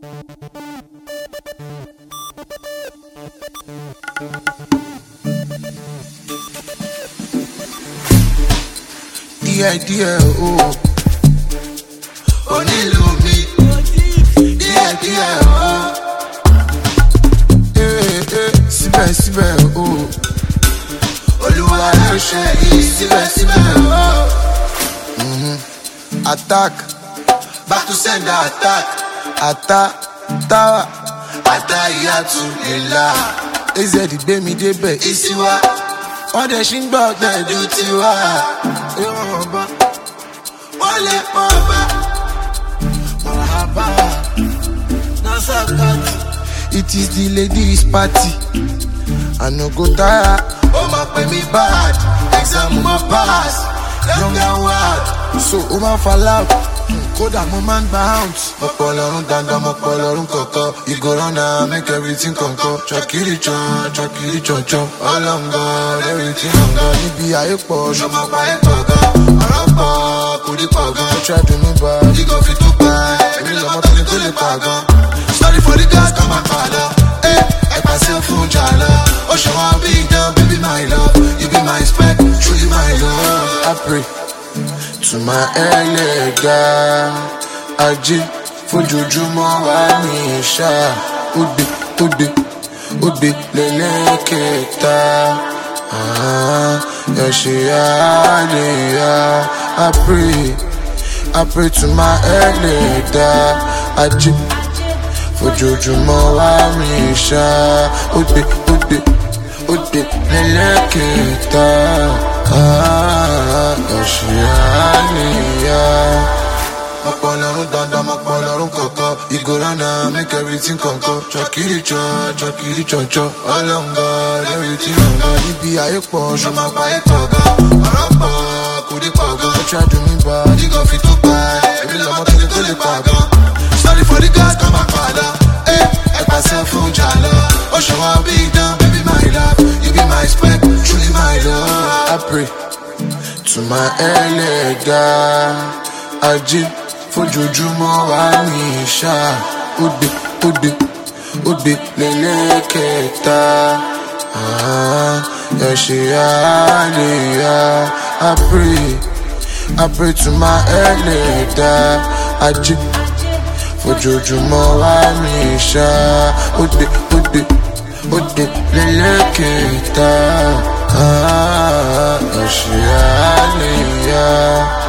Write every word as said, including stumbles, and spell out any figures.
Díẹ̀ díẹ̀ o, onílù mi. Díẹ̀ díẹ̀ o, eh eh síbẹ̀síbẹ̀ o, Olúwa ló ṣe yìí síbẹ̀síbẹ̀ o. Mhm. Attack, back to sender attack, attack, tower, attack ìyàtú ìlà. A Z gbé mi débẹ̀, ìsíwá. Wọ́n dẹ̀ ṣì ń gbọ́ ọ̀gbẹ́dù tiwa. Ìwọ̀n ọba, wọ́n lè pọ̀ ọba. Marhaba, Nasakati. It is the ladies' party. I no go tire. Ó máa pè mí bad, exam mo pass. Young and wild, so ó máa fa loud. Kódà mo máa ń gba ounce. Mọ̀pọ̀ lọ́rùn dandan, mọ̀pọ̀ lọ́rùn kọ̀ọ̀kan. You go run now, make everything kọ̀ọ̀kan. Chakiri chan, chakiri chan chan. All on God, everything on God. Níbi ayé pọ̀, ṣọ́ máa pa ayé pọ̀ gan. Ọ̀rọ̀ pọ̀, kò ní pọ̀ gan. Ó try to move back, you go fit to buy. Èmi lọ́mọ tó ní tó lè pa gan. Sorry for the gas, come and padà. Eh, ẹ pàṣẹ fún jàlá. Ó ṣe wọ́n bí ìdán, baby my love. You be my spec, truly my love. I pray to my ẹlẹ́dà ajé fojoojúmọ́ wá ní ìṣá òde òde òde lẹ́lẹ́kẹta ẹ ṣe àlèyá. I pray I pray to my ẹlẹ́dà ajé fojoojúmọ́ wá ní ìṣá òde òde òde lẹ́lẹ́kẹta. Ah, yeah. Mọ̀pọ̀ lọ́rùn dandan, mọ̀pọ̀ lọ́rùn kọ̀ọ̀kan. You go run now, make everything kọ̀ọ̀kan. Chakiri chan, chakiri chan chan. All on God, everything on God. Níbi ayé pọ̀, ṣọ́ máa pa ayé pọ̀ gan. Ọ̀rọ̀ pọ̀, kò ní pọ̀ gan. Ó try to me bad, you go fit to buy. Èmi lọ́mọ tó ní tó lè pa gan. Sorry for the gas, come and padà. Eh, ẹ pàṣẹ fún jàlá. Ó ṣe wọ́n bí ìdán, baby my love. You be my spec, truly my love. I pray to my ẹlẹ́dà ajé fojoojúmọ́ wá ní ìṣá òde òde òde lẹ́lẹ́kẹta ẹ ṣe àlèyá. I pray I pray to my ẹlẹ́dà ajé fojoojúmọ́ wá ní ìṣá òde òde òde lẹ́lẹ́kẹta ẹ ṣe àlèyá.